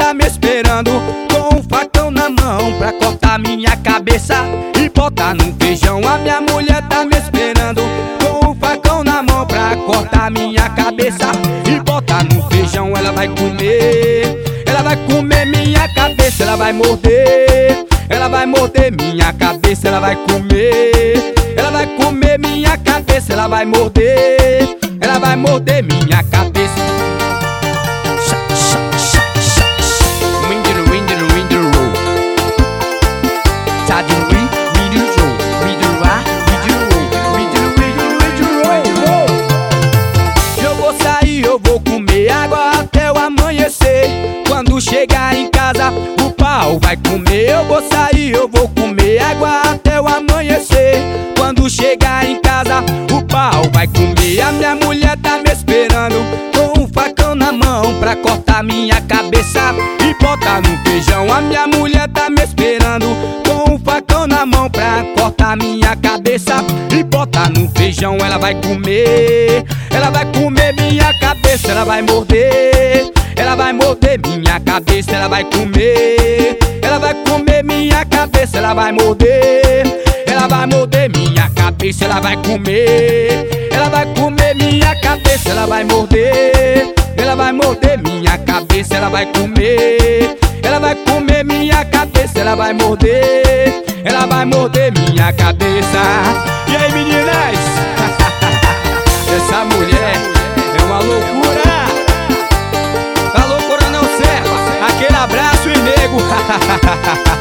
tá me esperando com um facão na mão pra cortar minha cabeça e botar no feijão. A minha mulher tá me esperando com um facão na mão pra cortar minha cabeça e botar no feijão. Ela vai comer minha cabeça, ela vai morder minha cabeça, ela vai comer minha cabeça, ela vai morder minha cabeça. Eu vou sair, eu vou comer água até o amanhecer. Quando chegar em casa, o pau vai comer. Eu vou sair, eu vou comer água até o amanhecer. Quando chegar em casa, o pau vai comer. A minha mulher tá me esperando com um facão na mão pra cortar minha cabeça e botar no feijão. A minha mulher tá me esperando com um facão na mão pra cortar minha cabeça e botar no feijão. Ela vai comer minha cabeça, ela vai morder minha cabeça, ela vai comer minha cabeça, ela vai morder minha cabeça, ela vai comer minha cabeça, ela vai morder minha cabeça, ela vai comer minha cabeça, ela vai morder minha cabeça. E aí, meninas? Essa mulher é uma loucura. A loucura não serve. Aquele abraço e nego.